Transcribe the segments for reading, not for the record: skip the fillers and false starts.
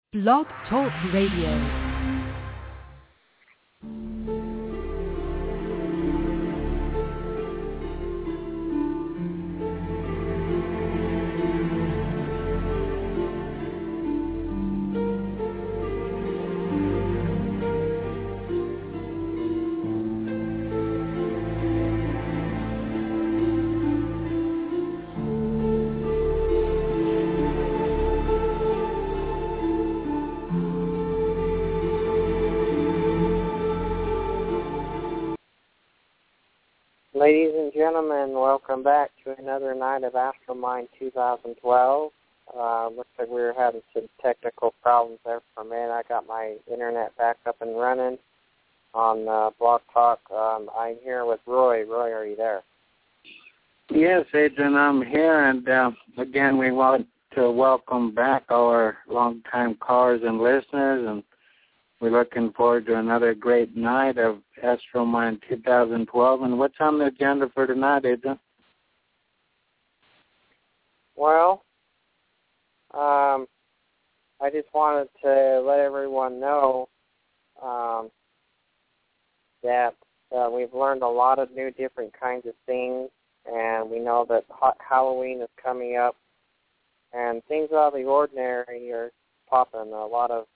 Blog Talk Radio. Ladies and gentlemen, welcome back to another night of Astromind 2012. Looks like we were having some technical problems there for a minute. I got my internet back up and running on Blog Talk. I'm here with Roy. Roy, are you there? Yes, Adrian, I'm here. And again, we want to welcome back our longtime callers and listeners. And we're looking forward to another great night of Astromind 2012. And what's on the agenda for tonight, Adrian? Well, I just wanted to let everyone know that we've learned a lot of new different kinds of things, and we know that Halloween is coming up, and things out of the ordinary are popping. A lot of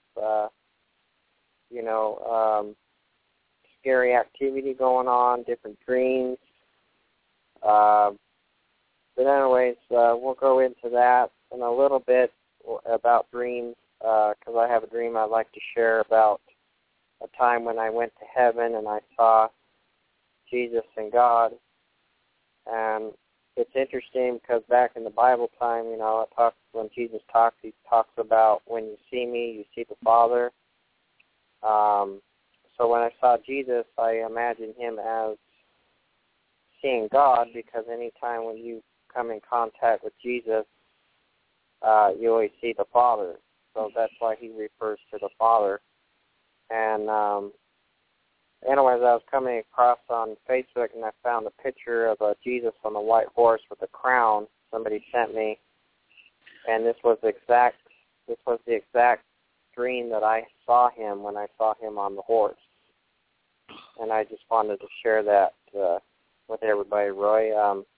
scary activity going on, different dreams. But anyways, we'll go into that in a little bit about dreams, because I have a dream I'd like to share about a time when I went to heaven and I saw Jesus and God. And it's interesting because back in the Bible time, it talks, when Jesus talks, he talks about when you see me, you see the Father. So when I saw Jesus, I imagined him as seeing God, because anytime when you come in contact with Jesus, you always see the Father. So that's why he refers to the Father. And anyways, I was coming across on Facebook, and I found a picture of Jesus on a white horse with a crown somebody sent me. And this was the exact dream that I saw him when I saw him on the horse. And I just wanted to share that with everybody, Roy.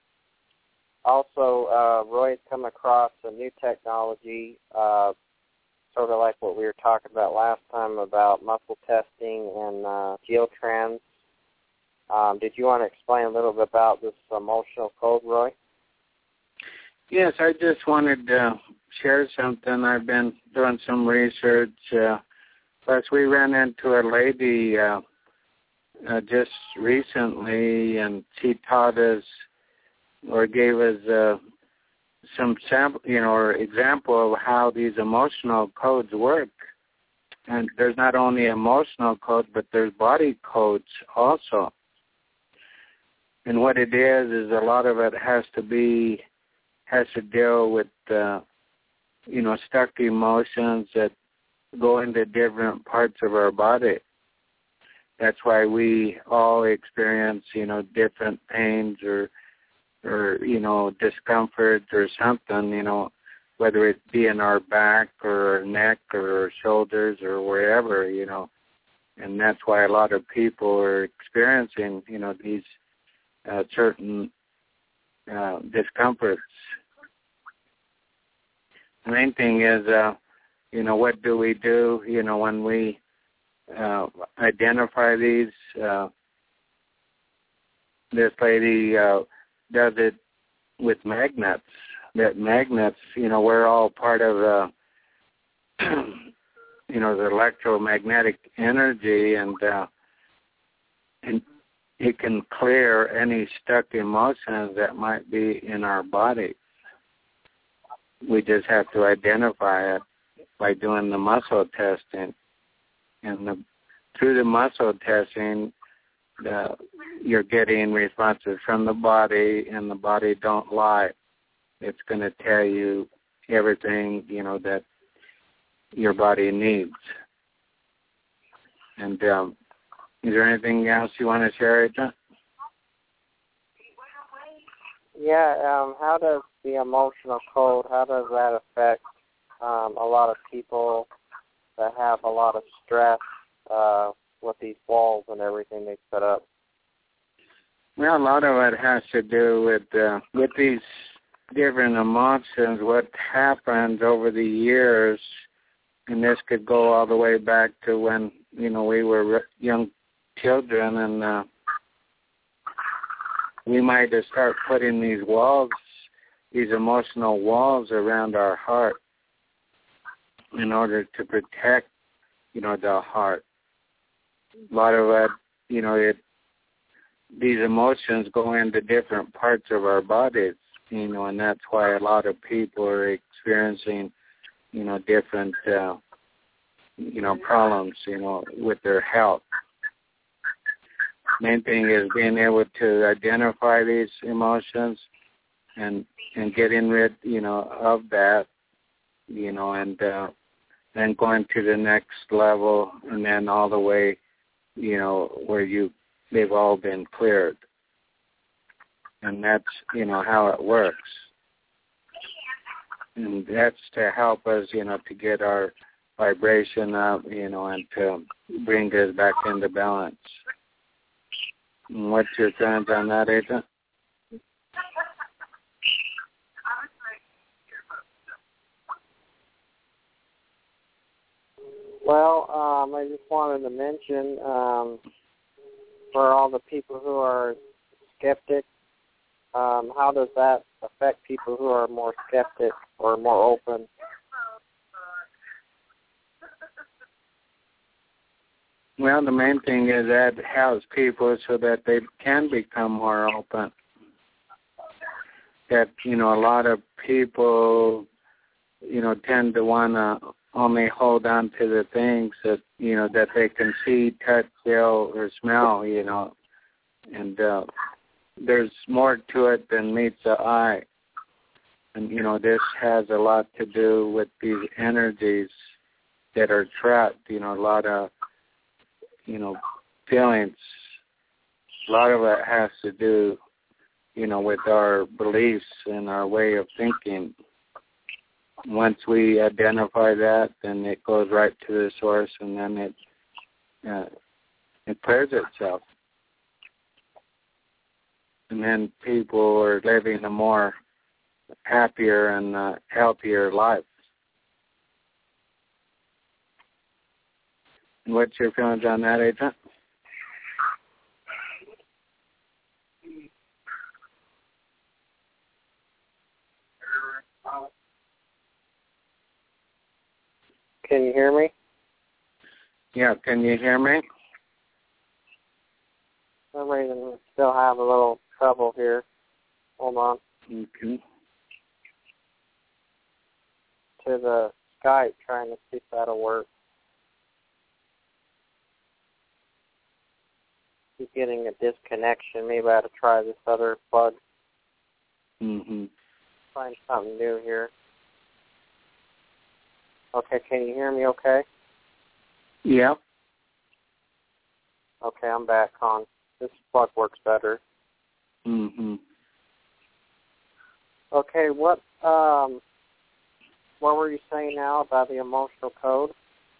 Also, Roy's come across a new technology, sort of like what we were talking about last time about muscle testing and geotrends. Did you want to explain a little bit about this emotional code, Roy? Yes, I just wanted to share something. I've been doing some research. Plus, we ran into a lady just recently, and she taught us or gave us some sample, or example of how these emotional codes work. And there's not only emotional codes, but there's body codes also. And what it is a lot of it has to deal with stuck emotions that go into different parts of our body. That's why we all experience, different pains or discomfort or something, whether it be in our back or our neck or our shoulders or wherever, And that's why a lot of people are experiencing, these certain discomforts. The main thing is, what do we do, when we identify these? This lady does it with magnets. That magnets, we're all part of the electromagnetic energy, and it can clear any stuck emotions that might be in our body. We just have to identify it by doing the muscle testing. And through the muscle testing, you're getting responses from the body, and the body don't lie. It's going to tell you everything, that your body needs. And is there anything else you want to share, Adrian? Yeah, how does the emotional code, how does that affect a lot of people that have a lot of stress with these walls and everything they set up? Well, a lot of it has to do with these different emotions, what happens over the years, and this could go all the way back to when, we were young children, and we might just start putting these walls, these emotional walls around our heart in order to protect, the heart. A lot of it, these emotions go into different parts of our bodies, and that's why a lot of people are experiencing, different, problems, with their health. Main thing is being able to identify these emotions and getting rid, of that, and then going to the next level, and then all the way, where they've all been cleared. And that's, how it works. And that's to help us, to get our vibration up, and to bring us back into balance. And what's your feelings on that, Agent? Well, I just wanted to mention for all the people who are skeptics, how does that affect people who are more skeptic or more open? Well, the main thing is that helps people so that they can become more open. That, a lot of people, tend to want to only hold on to the things that, that they can see, touch, feel, or smell, and there's more to it than meets the eye. And, this has a lot to do with these energies that are trapped, a lot of, feelings. A lot of it has to do, with our beliefs and our way of thinking. Once we identify that, then it goes right to the source, and then it clears itself. And then people are living a more happier and healthier life. And what's your feelings on that, Agent? Can you hear me? Yeah, can you hear me? For some reason, we still have a little trouble here. Hold on. Okay. To the Skype, trying to see if that'll work. Keep getting a disconnection. Maybe I ought to try this other plug. Find something new here. Okay, can you hear me okay? Yeah. Okay, I'm back on. This plug works better. Okay, what were you saying now about the emotional code?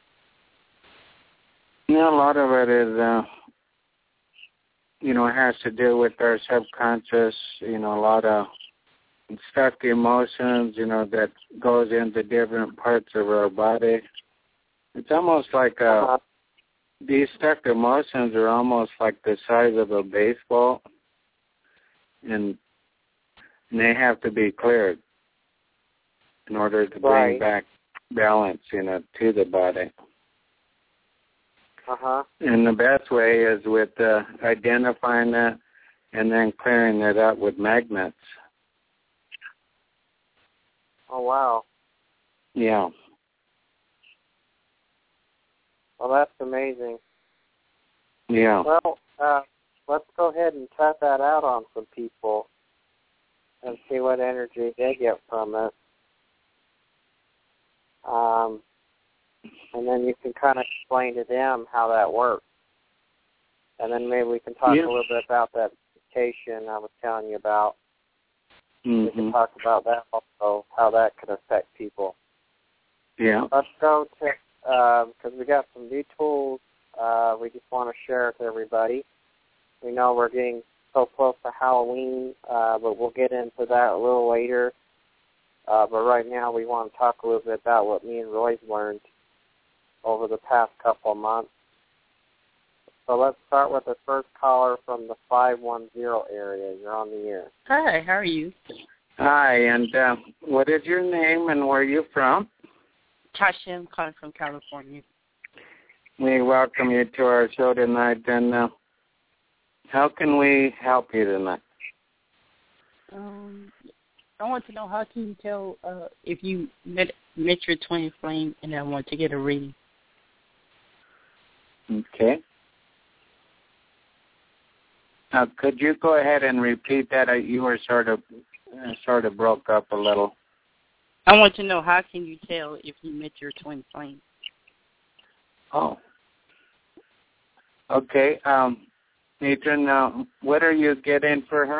Yeah, a lot of it is, it has to do with our subconscious, a lot of stuck emotions, that goes into different parts of our body. It's almost like these stuck emotions are almost like the size of a baseball, and they have to be cleared in order to bring back balance, to the body. And the best way is with identifying that and then clearing it up with magnets. Oh, wow. Yeah. Well, that's amazing. Yeah. Well, let's go ahead and test that out on some people and see what energy they get from it. And then you can kind of explain to them how that works. And then maybe we can talk a little bit about that meditation I was telling you about. We can talk about that also, how that could affect people. Yeah. Let's go to because we got some new tools we just want to share with everybody. We know we're getting so close to Halloween, but we'll get into that a little later. But right now we want to talk a little bit about what me and Roy's learned over the past couple of months. So let's start with the first caller from the 510 area. You're on the air. Hi, how are you? Hi, and what is your name and where are you from? Tasha, I'm calling from California. We welcome you to our show tonight, and how can we help you tonight? I want to know, how can you tell if you met your twin flame, and I want to get a reading. Okay. Could you go ahead and repeat that? You were sort of broke up a little. I want to know, how can you tell if you met your twin flame? Oh. Okay. Adrian, what are you getting for her?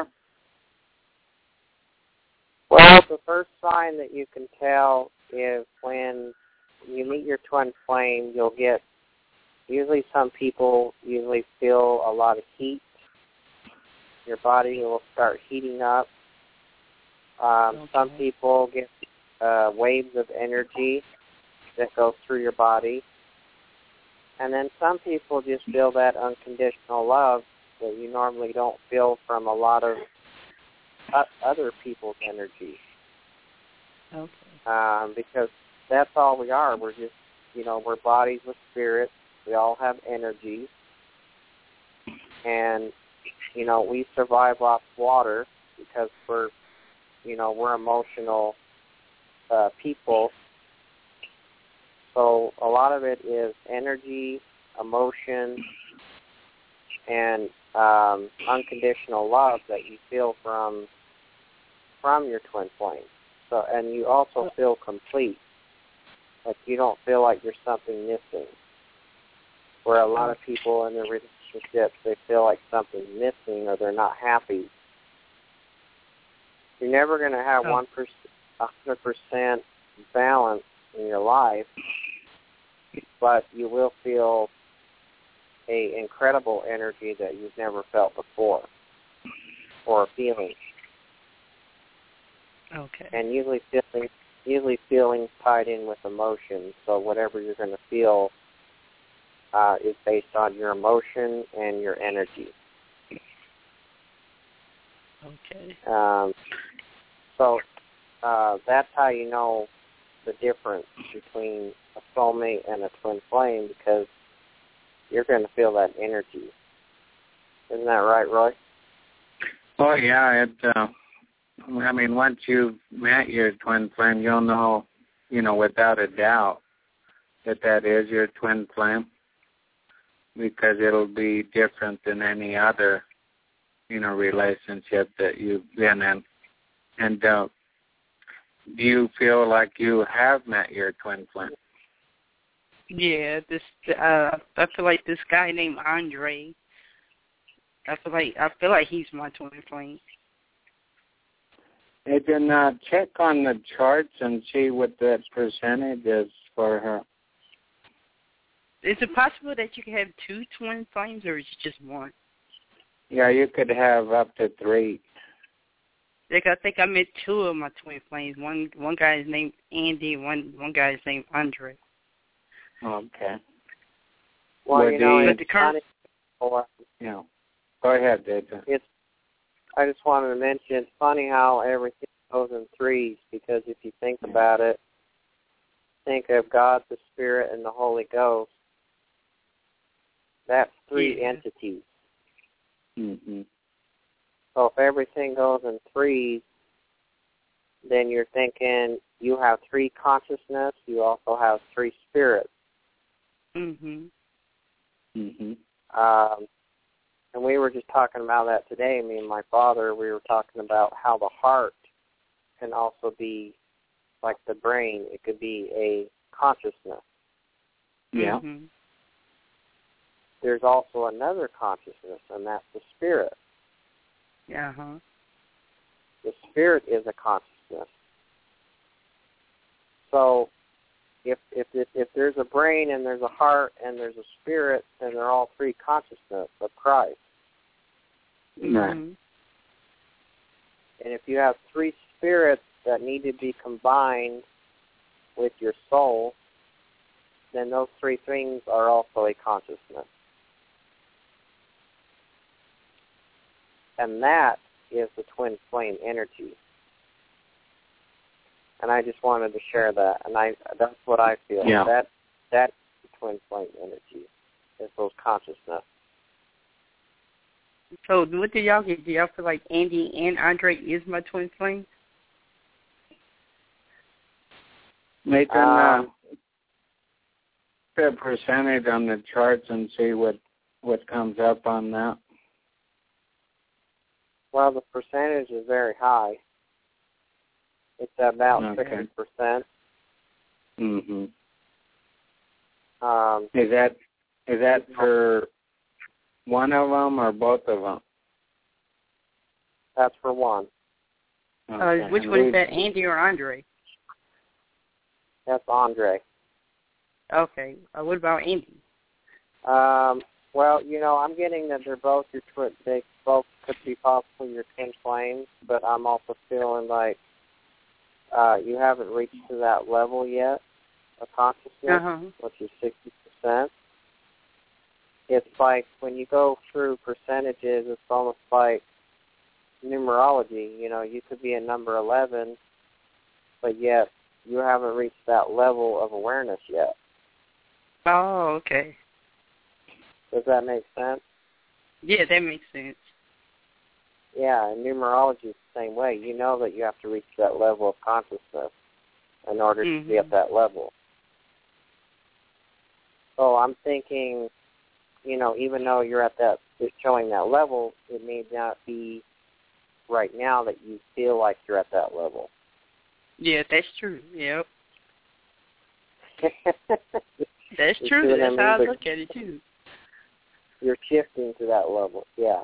Well, the first sign that you can tell is when you meet your twin flame, you'll get, usually some people feel a lot of heat. Your body will start heating up. Some people get waves of energy that go through your body. And then some people just feel that unconditional love that you normally don't feel from a lot of other people's energy. Okay. Because that's all we are. We're just, we're bodies with spirits. We all have energy. And, we survive off water because we're emotional people. So a lot of it is energy, emotion, and unconditional love that you feel from your twin flame. So, and you also feel complete. Like you don't feel like there's something missing. Where a lot of people in their relationships, they feel like something's missing or they're not happy. You're never going to have 100% balance in your life, but you will feel a incredible energy that you've never felt before, or a feeling. Okay. And usually feelings tied in with emotion. So whatever you're going to feel is based on your emotion and your energy. Okay. So that's how you know the difference between a soulmate and a twin flame, because you're going to feel that energy. Isn't that right, Roy? Oh, yeah. Once you've met your twin flame, you'll know, without a doubt that is your twin flame, because it'll be different than any other, relationship that you've been in. And do you feel like you have met your twin flame? Yeah, I feel like this guy named Andre. I feel like he's my twin flame. You can check on the charts and see what that percentage is for her. Is it possible that you can have two twin flames, or is it just one? Yeah, you could have up to 3. I think I met 2 of my twin flames. One guy is named Andy. One guy is named Andre. Okay. Well, it's funny. Yeah. Go ahead, Data. I just wanted to mention, it's funny how everything goes in 3s, because if you think about it, think of God, the Spirit, and the Holy Ghost. That's 3 entities. Mm-hmm. So if everything goes in 3s, then you're thinking you have 3 consciousness, you also have 3 spirits. Mm-hmm. Mm-hmm. And we were just talking about that today, me and my father. We were talking about how the heart can also be like the brain. It could be a consciousness. Yeah. Mm-hmm. There's also another consciousness, and that's the spirit. Uh-huh. The spirit is a consciousness. So if there's a brain and there's a heart and there's a spirit, then they're all three consciousness of Christ. Right. And if you have three spirits that need to be combined with your soul, then those three things are also a consciousness. And that is the twin flame energy. And I just wanted to share that. And that's what I feel. Yeah. That's the twin flame energy. It's those consciousness. So what do y'all get? Do y'all feel like Andy and Andre is my twin flame? Nathan, put a percentage on the charts and see what comes up on that. Well, the percentage is very high. It's about 60%. Mm-hmm. Is that for one of them or both of them? That's for one. Okay. Which one is that, Andy or Andre? That's Andre. Okay. What about Andy? Well, I'm getting that they're both they both could be possibly your twin flames, but I'm also feeling like you haven't reached to that level yet of consciousness, which is 60%. It's like when you go through percentages, it's almost like numerology. You could be a number 11, but yet you haven't reached that level of awareness yet. Oh, okay. Does that make sense? Yeah, that makes sense. Yeah, and numerology is the same way. You know that you have to reach that level of consciousness in order to be at that level. So I'm thinking, even though you're at that, showing that level, it may not be right now that you feel like you're at that level. Yeah, that's true. Yep. That's true. That's how I look at it, too. You're shifting to that level, yeah.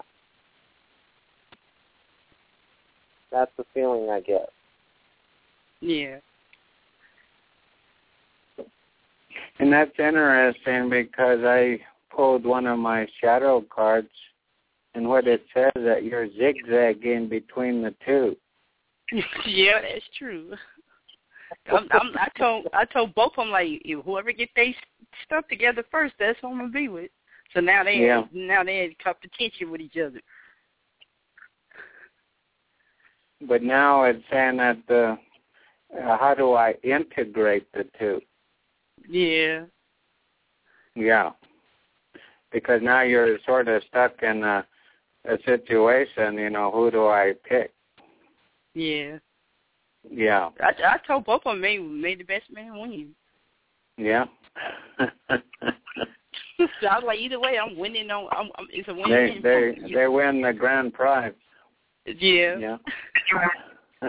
That's the feeling I get. Yeah. And that's interesting because I pulled one of my shadow cards, and what it says that you're zigzagging between the two. Yeah, that's true. I told both of them, like, whoever get their stuff together first, that's who I'm gonna be with. So now they had competition with each other. But now it's saying that how do I integrate the two? Yeah. Yeah. Because now you're sort of stuck in a situation, who do I pick? Yeah. Yeah. I told both of them made the best man win. Yeah. So I was like, either way, I'm winning it's a win-win. They win the grand prize. Yeah. Yeah.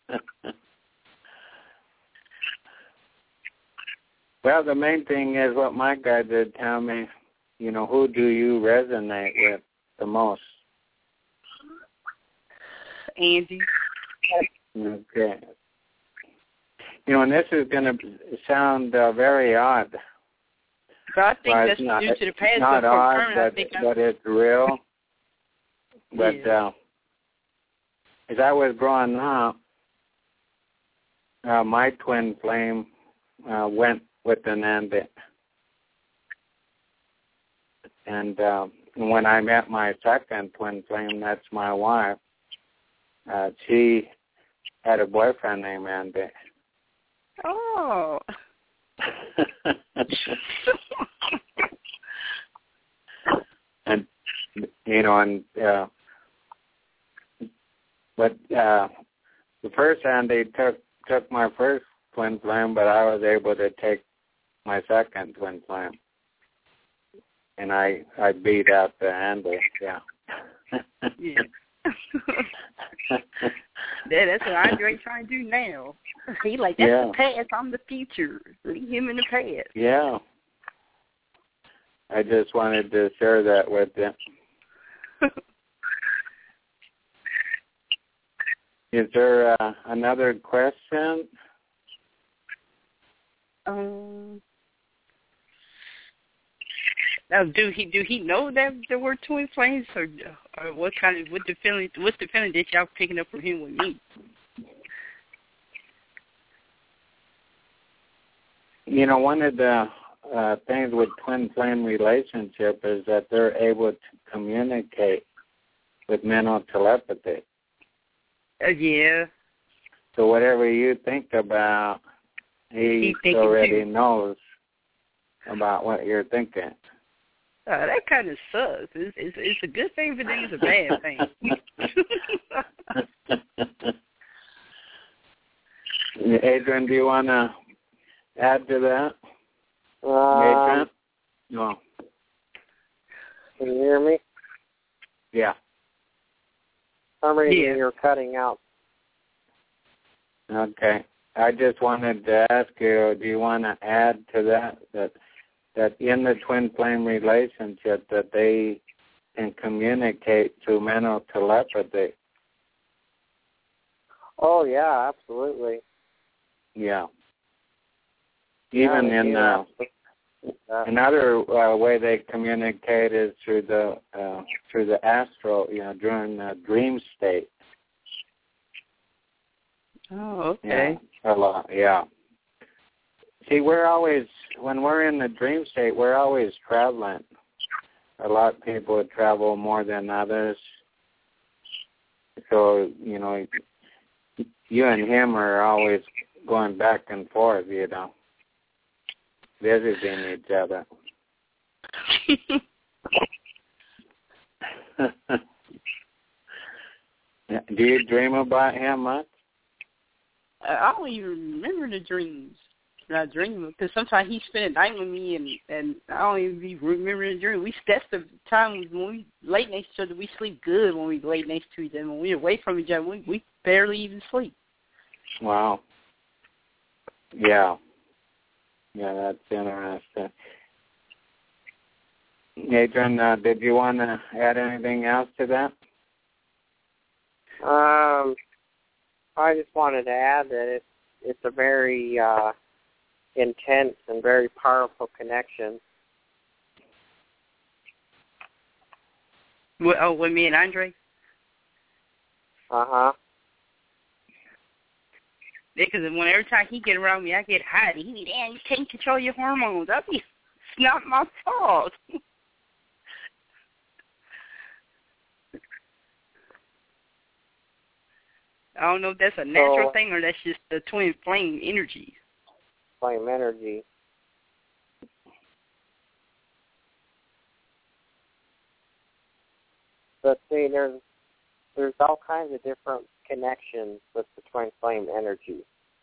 Well, the main thing is what my guy did tell me, who do you resonate with the most? Andy. Okay. And this is going to sound very odd. But I think that's not, due to the past. Not odd, but it's real. But as I was growing up, my twin flame went with an Andy. And when I met my second twin flame, that's my wife, she had a boyfriend named Andy. Oh. And but the first Andy took my first twin flame, but I was able to take my second twin flame, and I beat out the Andy. Yeah. Yeah. That's what Andre's trying to do now. He that's the past, I'm the future. Leave him in the past. Yeah. I just wanted to share that with you. Is there another question? Now, do he know that there were twin flames, or what's the feeling that y'all picking up from him with me? You know, one of the things with twin flame relationship is that they're able to communicate with mental telepathy. Yeah. So whatever you think about, he already knows about what you're thinking. That kind of sucks. It's a good thing, but then it's a bad thing. Adrian, do you want to add to that? Adrian? No. Can you hear me? Yeah. For some reason you're cutting out. Okay. I just wanted to ask you, do you want to add to that in the twin flame relationship that they can communicate through mental telepathy? Oh, yeah, absolutely. Yeah. Even in another way they communicate is through the astral, during the dream state. Oh, okay. Yeah, a lot, yeah. See, when we're in the dream state, we're always traveling. A lot of people travel more than others. So, you and him are always going back and forth, visiting each other. Do you dream about him much? I don't even remember the dreams. Not dreaming, because sometimes he spent a night with me, and I don't even be remembering the dream. That's the time when we lay next to each other. We sleep good when we lay next to each other. When we're away from each other, we barely even sleep. Wow. Yeah. Yeah, that's interesting. Adrian, did you want to add anything else to that? I just wanted to add that it's a very intense and very powerful connection. With me and Andre? Uh-huh. Because every time he get around me, I get hot. He be, "Man, you can't control your hormones." It's not my fault. I don't know if that's a natural thing or that's just the twin flame energy. Flame energy. But see, there's all kinds of different connections with the twin flame energy.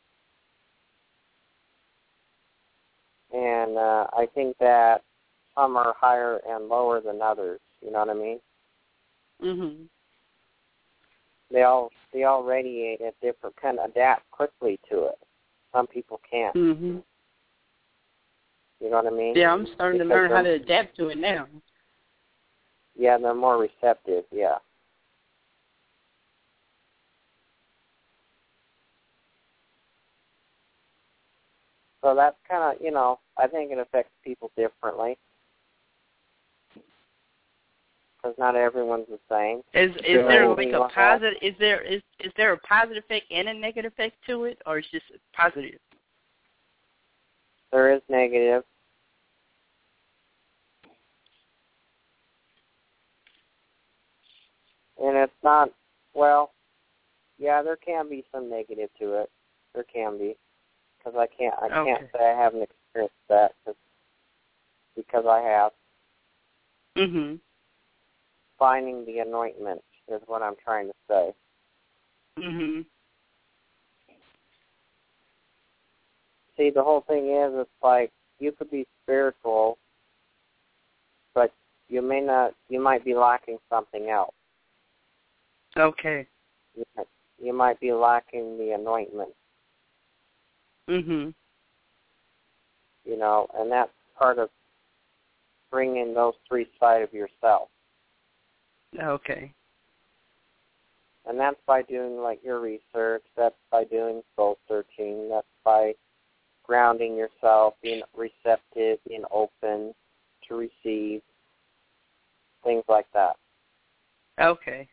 And I think that some are higher and lower than others. You know what I mean? Mhm. They all radiate at different, kind of adapt quickly to it. Some people can't. Mhm. You know what I mean? Yeah, I'm starting to learn how to adapt to it now. Yeah, they're more receptive. Yeah. So that's kind of, I think it affects people differently. Because not everyone's the same. Is there like a positive? Is there a positive effect and a negative effect to it, or it's just positive? There is negative. And it's not, yeah, there can be some negative to it. There can be. Because I can't say I haven't experienced that because I have. Mhm. Finding the anointment is what I'm trying to say. Mhm. See, the whole thing is, it's like you could be spiritual, but you might be lacking something else. Okay. You might be lacking the anointment. Mhm. And that's part of bringing those three sides of yourself. Okay. And that's by doing, like, your research. That's by doing soul searching. That's by grounding yourself, being receptive, being open to receive, things like that. Okay.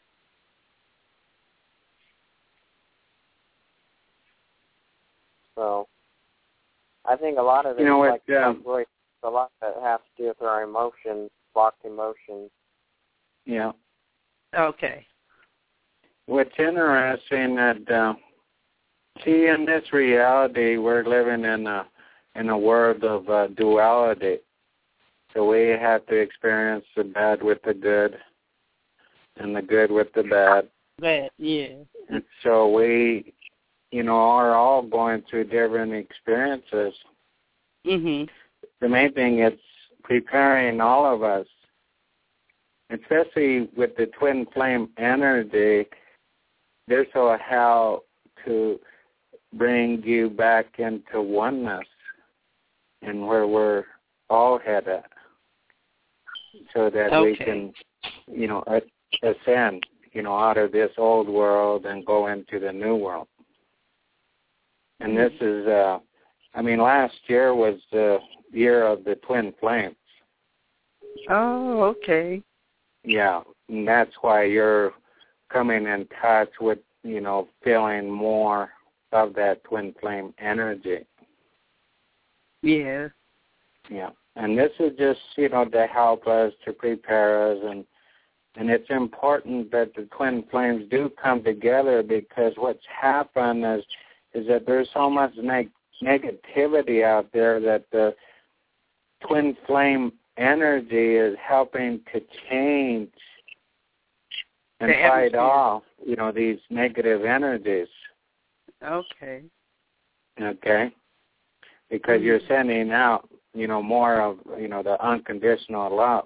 So I think a lot of it is a lot that has to do with our emotions, blocked emotions. Yeah. Okay. What's interesting that see, in this reality, we're living in a world of duality. So we have to experience the bad with the good, and the good with the bad. Bad, yeah. And so we, are all going through different experiences. Mhm. The main thing is preparing all of us, especially with the twin flame energy. There's how to bring you back into oneness and where we're all headed, so that we can, ascend, out of this old world and go into the new world. And this is, last year was the year of the twin flames. Oh, okay. Yeah, and that's why you're coming in touch with, feeling more of that twin flame energy. Yeah. Yeah, and this is just, to help us, to prepare us, and it's important that the twin flames do come together, because what's happened is that there's so much negativity out there that the twin flame energy is helping to change and fight off, these negative energies. Okay. Okay? Because you're sending out, more of, the unconditional love.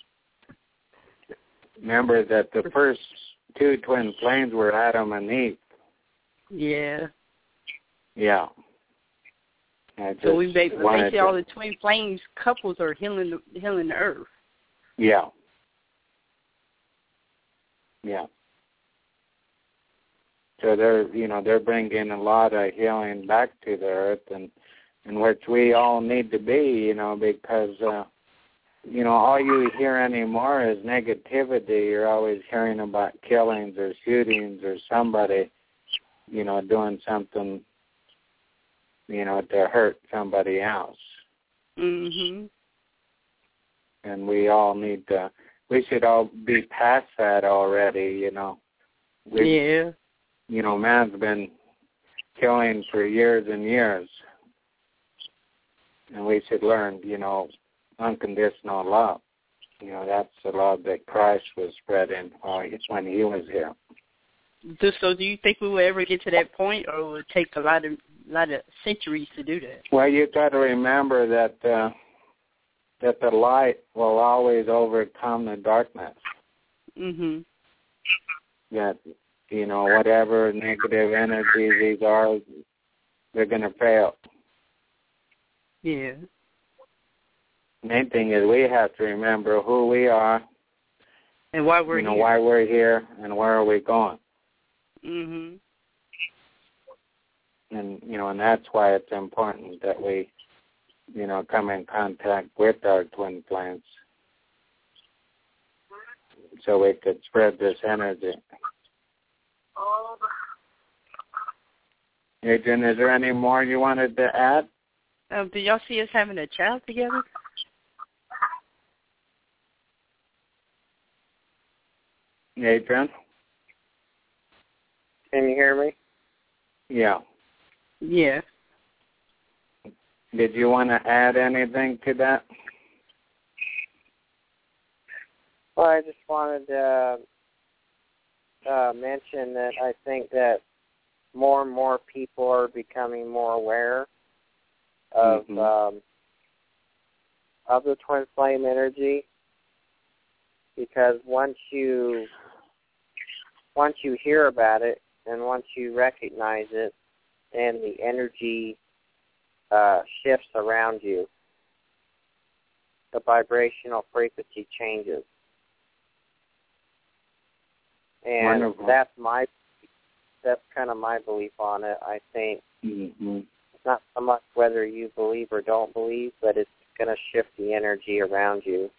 Remember that the first two twin flames were Adam and Eve. Yeah. Yeah. So we basically all the twin flames couples are healing the earth. Yeah. Yeah. So they're bringing a lot of healing back to the earth, and which we all need to be, because all you hear anymore is negativity. You're always hearing about killings or shootings or somebody, doing something, to hurt somebody else. Mhm. And we all we should all be past that already, Yeah. Man's been killing for years and years. And we should learn, unconditional love. That's the love that Christ was spreading when he was here. So do you think we will ever get to that point, or will it take a lot of centuries to do that? Well, you got to remember that the light will always overcome the darkness. Mhm. That, whatever negative energies these are, they're going to fail. Yeah. Main thing is we have to remember who we are, and why we're here. Why we're here, and where are we going. Mhm. And and that's why it's important that we, come in contact with our twin flames, so we could spread this energy. Adrian, is there any more you wanted to add? Did y'all see us having a child together? Adrian? Can you hear me? Yeah. Yeah. Did you want to add anything to that? Well, I just wanted to mention that I think that more and more people are becoming more aware of the twin flame energy, because once you hear about it and once you recognize it, and the energy shifts around you, the vibrational frequency changes. And wonderful. that's kind of my belief on it. I think it's not so much whether you believe or don't believe, but it's going to shift the energy around you.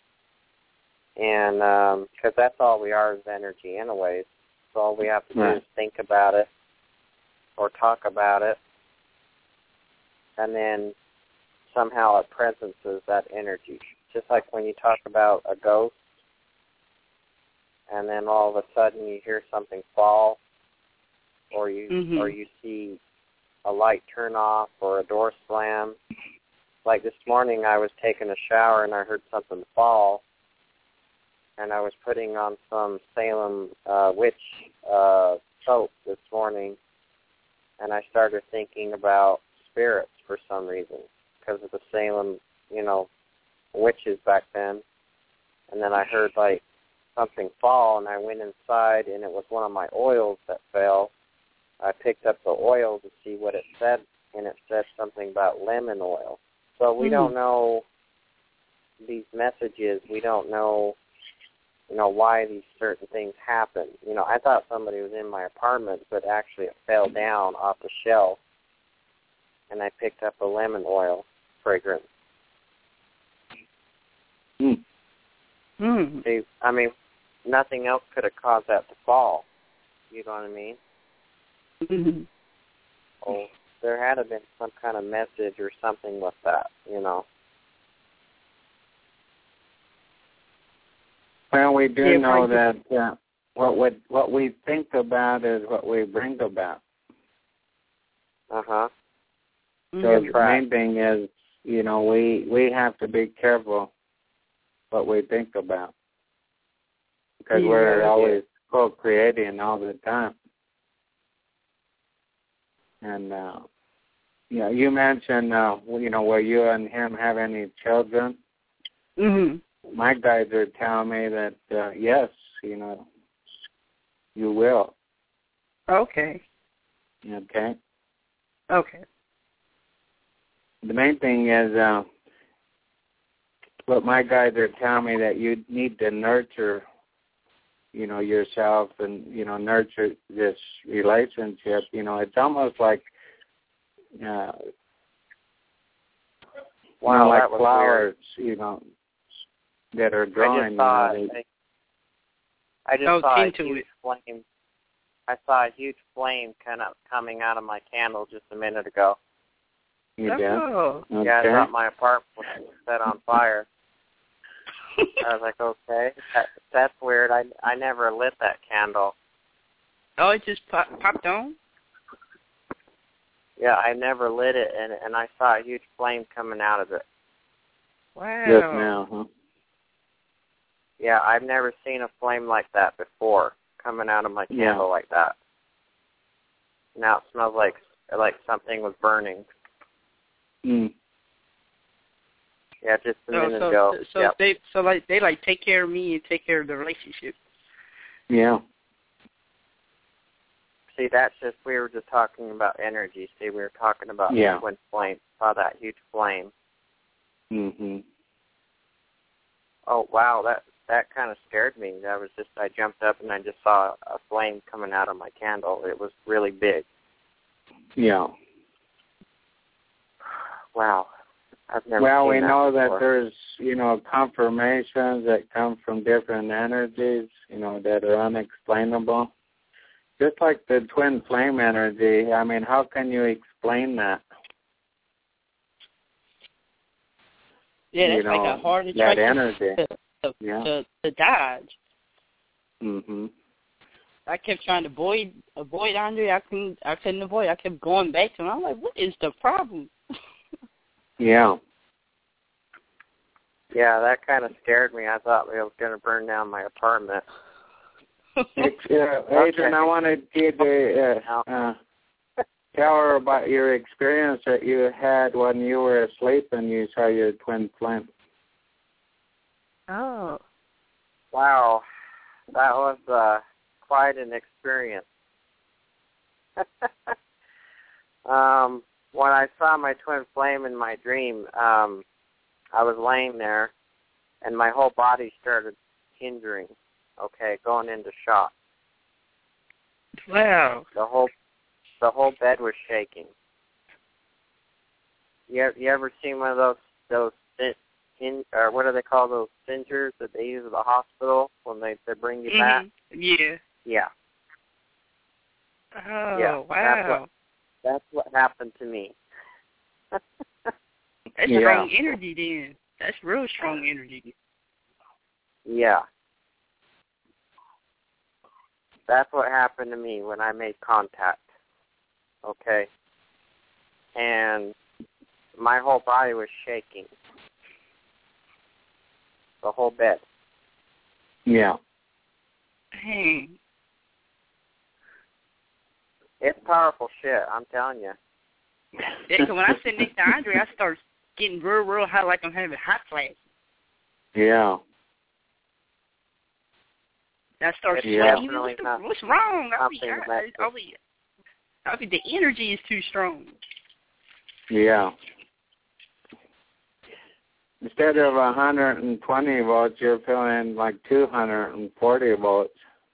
And because that's all we are is energy anyways. So all we have to do is think about it or talk about it. And then somehow it presences that energy. Just like when you talk about a ghost, and then all of a sudden you hear something fall, or you see a light turn off or a door slam. Like this morning I was taking a shower and I heard something fall, and I was putting on some Salem witch soap this morning, and I started thinking about spirits for some reason because of the Salem, witches back then. And then I heard like something fall, and I went inside, and it was one of my oils that fell. I picked up the oil to see what it said, and it said something about lemon oil. So we don't know these messages. We don't know, why these certain things happen. I thought somebody was in my apartment, but actually it fell down off the shelf, and I picked up a lemon oil fragrance. See, I mean, nothing else could have caused that to fall. You know what I mean? Mm-hmm. Oh, there had to have been some kind of message or something with that, Well, we do know that what we think about is what we bring about. Uh-huh. So the main thing is, we have to be careful what we think about, because we're always co-creating all the time. And, you mentioned, will you and him have any children? Mm-hmm. My guys are telling me that, yes, you will. Okay. Okay? Okay. The main thing is, what my guys are telling me, that you need to nurture, yourself and, nurture this relationship. It's almost like, like flowers, weird. That are growing. I just saw a huge flame. I saw a huge flame kind of coming out of my candle just a minute ago. You did? Oh. Okay. Yeah, I thought my apartment was set on fire. I was like, okay, that's weird. I never lit that candle. Oh, it just popped on? Yeah, I never lit it, and I saw a huge flame coming out of it. Wow. Just now, huh? Yeah, I've never seen a flame like that before, coming out of my candle like that. Now it smells like something was burning. Mm. Yeah, just a minute ago. So they take care of me and take care of the relationship. Yeah. See, that's just, we were just talking about energy. See, we were talking about twin flame. Saw that huge flame. Mm-hmm. Oh, wow, that kind of scared me. I jumped up and I just saw a flame coming out of my candle. It was really big. Yeah. Wow. I've never well, seen we that know before. that there's, confirmations that come from different energies, that are unexplainable. Just like the twin flame energy, I mean, how can you explain that? Yeah, that's like a hard attraction to dodge. Mm-hmm. I kept trying to avoid Andre. I couldn't avoid. I kept going back to him. I'm like, what is the problem? Yeah. Yeah, that kind of scared me. I thought it was going to burn down my apartment. Adrian, I wanted you to tell her about your experience that you had when you were asleep and you saw your twin flame. Oh. Wow. That was quite an experience. When I saw my twin flame in my dream, I was laying there, and my whole body started hindering, going into shock. Wow. The whole bed was shaking. You ever seen one of those or what do they call those singers that they use at the hospital when they bring you back? Yeah. Yeah. Oh, yeah. wow. That's what happened to me. That's strong energy then. That's real strong energy. Yeah. That's what happened to me when I made contact. Okay? And my whole body was shaking. The whole bed. Yeah. Dang. It's powerful shit, I'm telling you. Yeah, 'cause when I sit next to Andre, I start getting real hot, like I'm having hot flashes. Yeah. I start sweating. What's wrong? I think the energy is too strong. Yeah. Instead of 120 volts, you're feeling like 240 volts.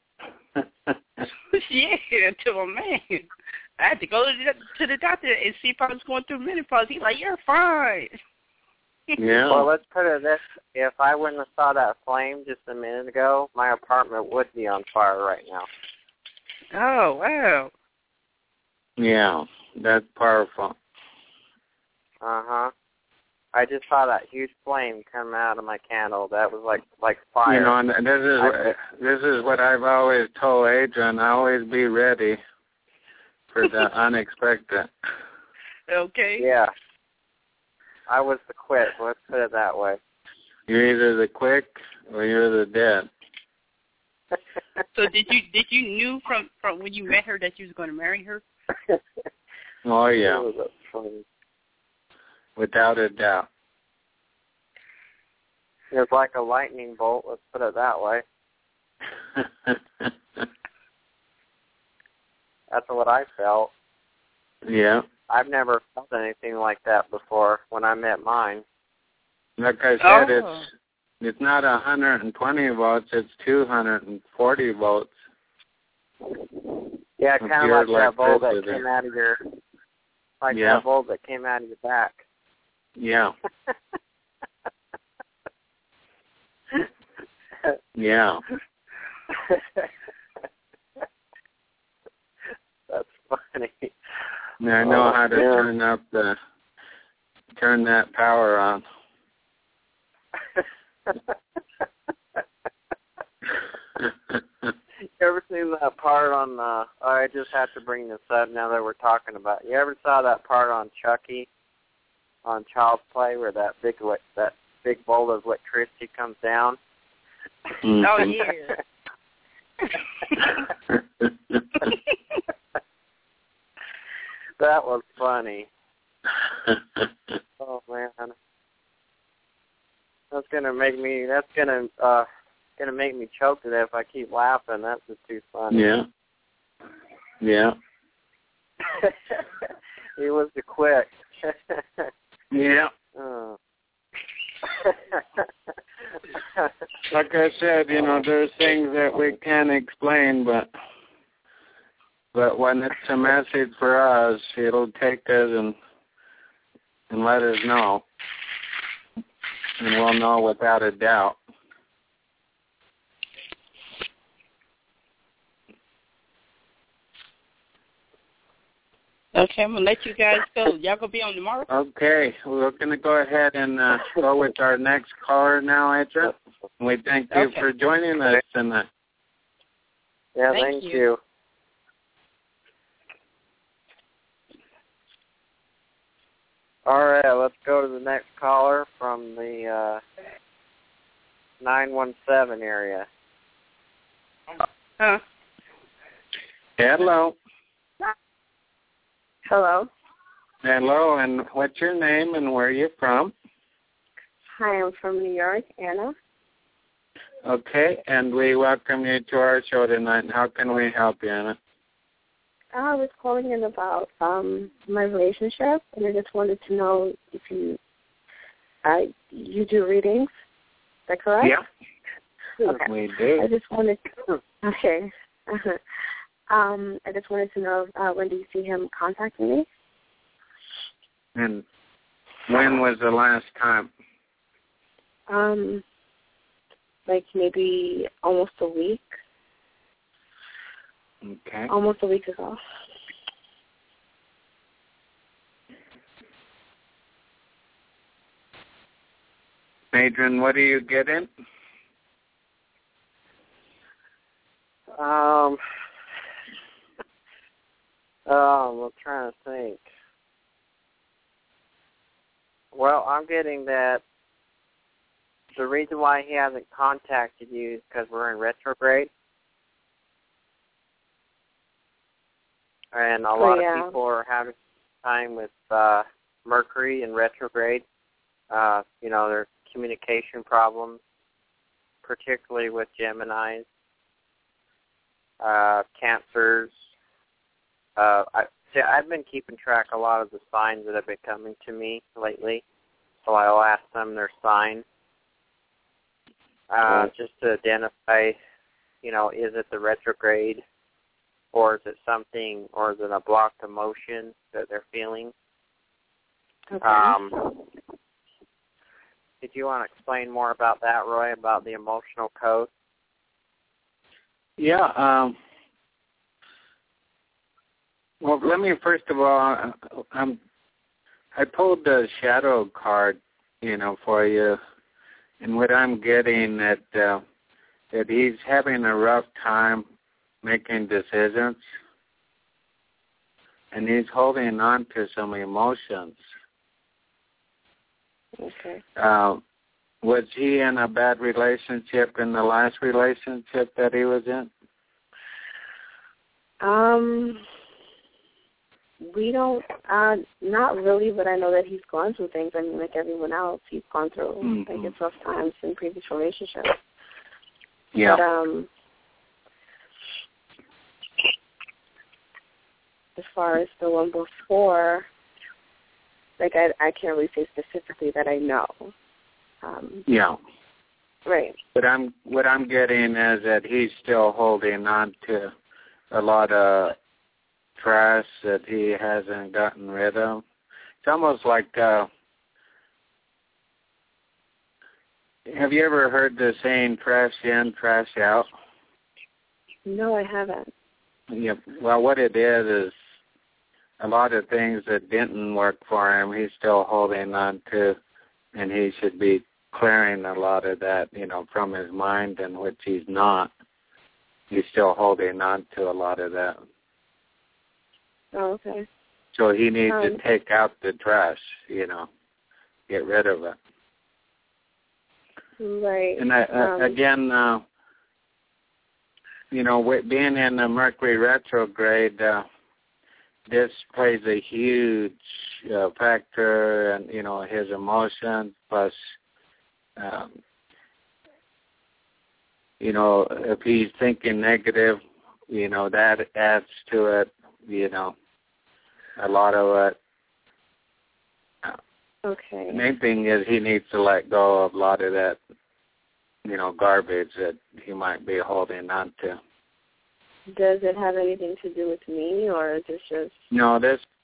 Yeah, to a man. I had to go to the doctor and see if I was going through menopause. He's like, "You're fine." Yeah. Well, let's put it this: if I wouldn't have saw that flame just a minute ago, my apartment would be on fire right now. Oh, wow. Yeah, that's powerful. Uh-huh. I just saw that huge flame come out of my candle. That was like fire. You know, and this is what I've always told Adrian. Always be ready for the unexpected. Okay. Yeah. I was the quick. Let's put it that way. You're either the quick or you're the dead. So did you knew from when you met her that you was going to marry her? Oh yeah. Oh, that's funny. Without a doubt. It was like a lightning bolt, let's put it that way. That's what I felt. Yeah. I've never felt anything like that before when I met mine. Like I said, it's not 120 volts, it's 240 volts. Yeah, kind of like that bulb that came out of your, that bulb that came out of your back. Yeah. Yeah. That's funny. I know how to turn that power on. You ever seen that part on I just have to bring this up now that we're talking about it. You ever saw that part on Chucky on Child's Play where that big bolt of electricity comes down? Mm-hmm. Oh yeah. That was funny. Oh man. That's gonna make me choke to death if I keep laughing. That's just too funny. Yeah. Yeah. He was the quick. Yeah. Like I said, there's things that we can't explain, but when it's a message for us, it'll take us and let us know, and we'll know without a doubt. Okay, I'm going to let you guys go. Y'all going to be on tomorrow? Okay, we're going to go ahead and go with our next caller now, Adrian. We thank you for joining us tonight. Yeah, thank you. All right, let's go to the next caller from the 917 area. Huh? Hello. Hello. Hello, and what's your name and where are you from? Hi, I'm from New York, Anna. Okay, and we welcome you to our show tonight. How can we help you, Anna? I was calling in about my relationship, and I just wanted to know if you do readings. Is that correct? Yeah. Okay. We do. I just wanted to, okay. I just wanted to know when do you see him contacting me? And When was the last time? Like maybe almost a week. Okay. Almost a week ago. Adrian, what are you getting? I'm trying to think. Well, I'm getting that the reason why he hasn't contacted you is because we're in retrograde. And a lot of people are having time with Mercury in retrograde. There's communication problems, particularly with Geminis, Cancers. I've been keeping track of a lot of the signs that have been coming to me lately, so I'll ask them their sign, just to identify, is it the retrograde, or is it something, or is it a blocked emotion that they're feeling? Okay. Did you want to explain more about that, Roy, about the emotional code? Yeah. Well, let me first of all, I pulled the shadow card, for you, and what I'm getting that he's having a rough time making decisions, and he's holding on to some emotions. Okay. Was he in a bad relationship in the last relationship that he was in? We don't, not really, but I know that he's gone through things. I mean, like everyone else, he's gone through like rough times in previous relationships. Yeah. But as far as the one before, like I can't really say specifically that I know. Yeah. Right. But what I'm getting is that he's still holding on to a lot of trash that he hasn't gotten rid of. It's almost like, have you ever heard the saying, trash in, trash out? No, I haven't. Yeah. Well, what it is a lot of things that didn't work for him, he's still holding on to, and he should be clearing a lot of that, from his mind, and which he's not. He's still holding on to a lot of that. Oh, okay. So he needs to take out the trash, get rid of it. Right. And again, with being in the Mercury retrograde, this plays a huge factor, and his emotions. Plus, if he's thinking negative, that adds to it. A lot of it. Okay. The main thing is he needs to let go of a lot of that, garbage that he might be holding on to. Does it have anything to do with me, or is it just... No, this